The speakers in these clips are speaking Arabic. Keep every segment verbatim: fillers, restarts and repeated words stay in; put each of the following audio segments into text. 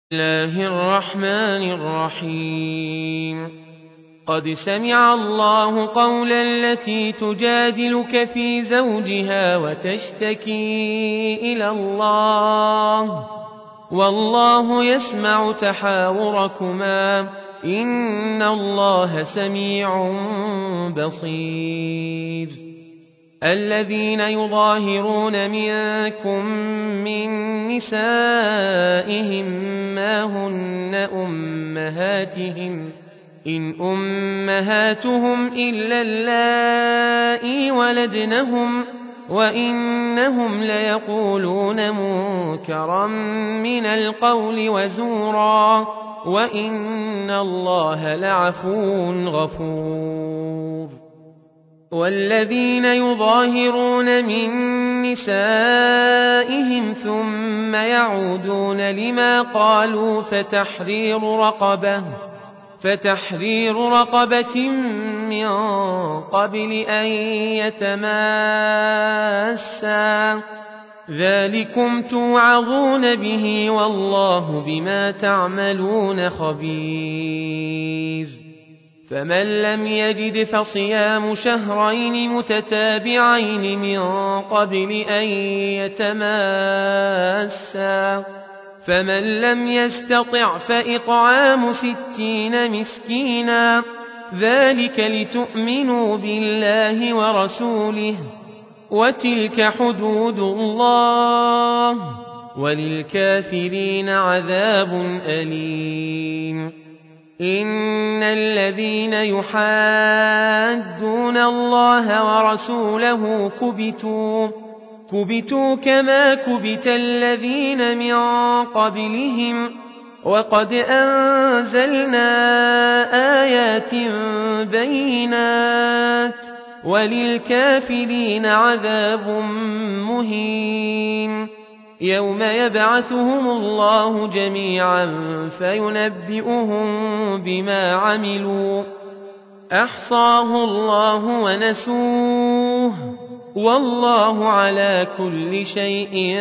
الله الرحمن الرحيم قد سمع الله قول التي تجادلك في زوجها وتشتكي إلى الله والله يسمع تحاوركما إن الله سميع بصير الذين يظاهرون منكم من نسائهم ما هن أمهاتهم إن أمهاتهم إلا اللائي ولدنهم وإنهم ليقولون منكرا من القول وزورا وإن الله لعفو غفور والذين يظاهرون من نسائهم ثم يعودون لما قالوا فتحرير رقبة فتحرير رقبة من قبل أن يتماسا ذلكم توعظون به والله بما تعملون خبير فمن لم يجد فصيام شهرين متتابعين من قبل أن يتماسا فمن لم يستطع فإطعام ستين مسكينا ذلك لتؤمنوا بالله ورسوله وتلك حدود الله وللكافرين عذاب أليم إن الذين يحادون الله ورسوله كبتوا كبتوا كما كبت الذين من قبلهم وقد أنزلنا آيات بينات وللكافرين عذاب مهين يوم يبعثهم الله جميعا فينبئهم بما عملوا أحصاه الله ونسوه والله على كل شيء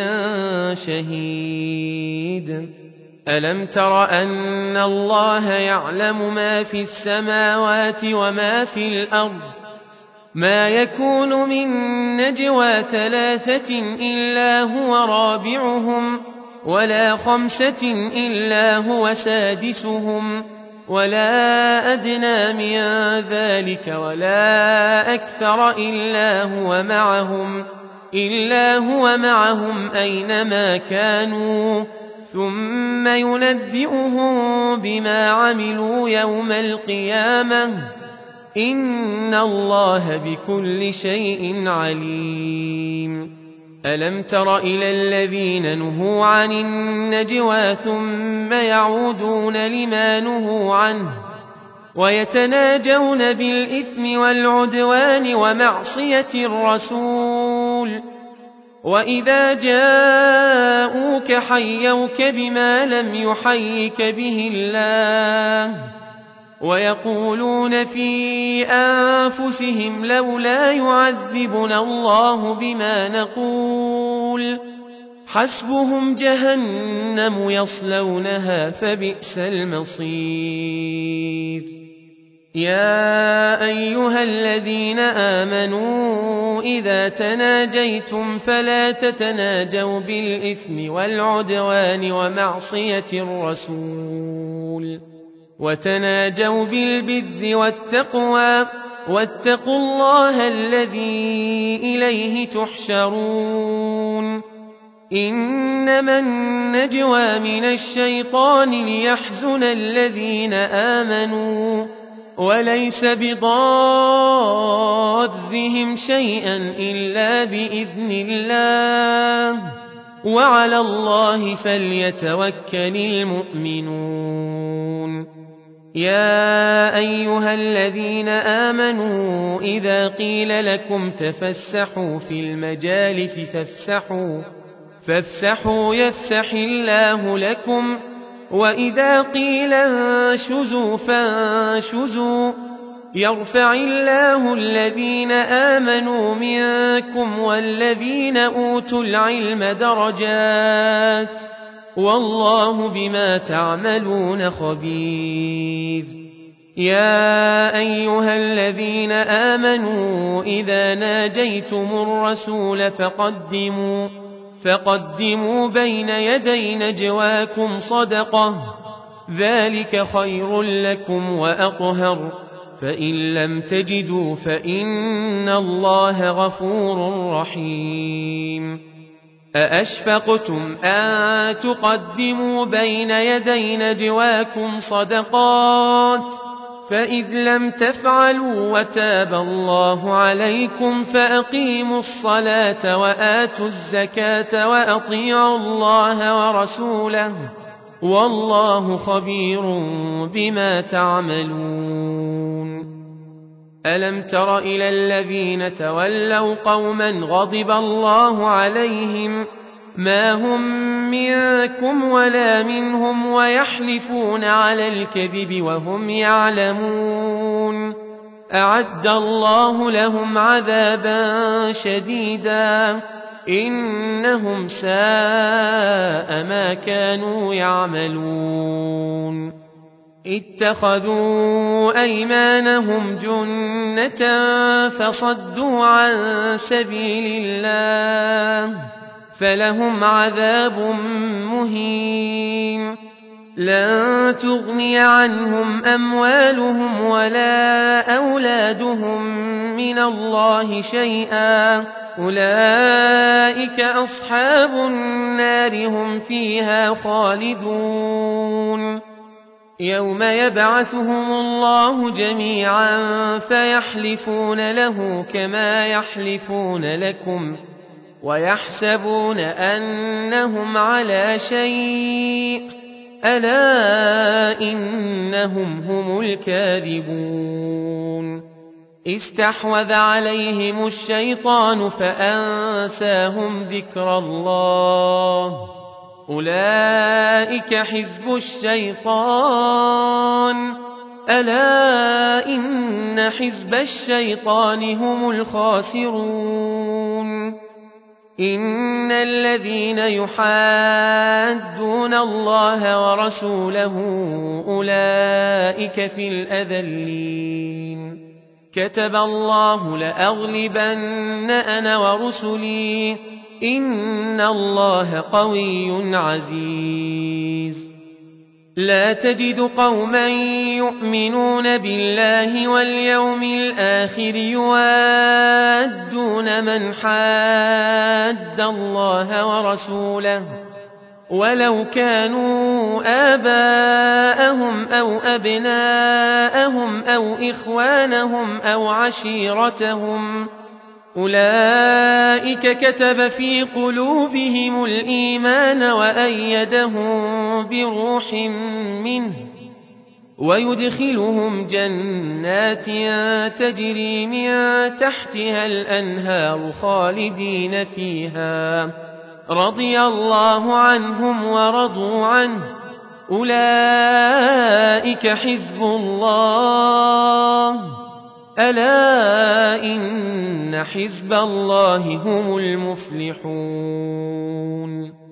شهيد ألم تر أن الله يعلم ما في السماوات وما في الأرض ما يكون من نجوى ثلاثة إلا هو رابعهم ولا خمسة إلا هو سادسهم ولا أدنى من ذلك ولا أكثر إلا هو معهم إلا هو معهم أينما كانوا ثم ينبئهم بما عملوا يوم القيامة إن الله بكل شيء عليم ألم تر إلى الذين نهوا عن النجوى ثم يعودون لما نهوا عنه ويتناجون بالإثم والعدوان ومعصية الرسول وإذا جاءوك حيوك بما لم يحيك به الله ويقولون في أنفسهم لولا يعذبنا الله بما نقول حسبهم جهنم يصلونها فبئس المصير يا أيها الذين آمنوا إذا تناجيتم فلا تتناجوا بالإثم والعدوان ومعصية الرسول وتناجوا بالبر والتقوى واتقوا الله الذي إليه تحشرون إنما النجوى من الشيطان ليحزن الذين آمنوا وليس بضارهم شيئا إلا بإذن الله وعلى الله فليتوكل المؤمنون يا أيها الذين آمنوا إذا قيل لكم تفسحوا في المجالس فافسحوا فافسحوا يفسح الله لكم وإذا قيل انشزوا فانشزوا يرفع الله الذين آمنوا منكم والذين أوتوا العلم درجات والله بما تعملون خبير يا أيها الذين آمنوا إذا ناجيتم الرسول فقدموا فقدموا بين يدي نجواكم صدقة ذلك خير لكم وأطهر فإن لم تجدوا فإن الله غفور رحيم أأشفقتم أن تقدموا بين يدي نجواكم صدقات فإذ لم تفعلوا وتاب الله عليكم فأقيموا الصلاة وآتوا الزكاة وأطيعوا الله ورسوله والله خبير بما تعملون ألم تر إلى الذين تولوا قوما غضب الله عليهم ما هم منكم ولا منهم ويحلفون على الكذب وهم يعلمون أعد الله لهم عذابا شديدا إنهم ساء ما كانوا يعملون اتخذوا أيمانهم جنة فصدوا عن سبيل الله فلهم عذاب مهين لن تغني عنهم أموالهم ولا أولادهم من الله شيئا أولئك أصحاب النار هم فيها خالدون يوم يبعثهم الله جميعا فيحلفون له كما يحلفون لكم ويحسبون أنهم على شيء ألا إنهم هم الكاذبون استحوذ عليهم الشيطان فأنساهم ذكر الله أولئك حزب الشيطان ألا إن حزب الشيطان هم الخاسرون إن الذين يحادون الله ورسوله أولئك في الأذلين كتب الله لأغلبن أنا ورسلي إن الله قوي عزيز لا تجد قوما يؤمنون بالله واليوم الآخر يوادون من حاد الله ورسوله ولو كانوا آباءهم أو أبناءهم أو إخوانهم أو عشيرتهم أولئك كتب في قلوبهم الإيمان وأيدهم بروح منه ويدخلهم جنات تجري من تحتها الأنهار خالدين فيها رضي الله عنهم ورضوا عنه أولئك حزب الله ألا إن حزب الله هم المفلحون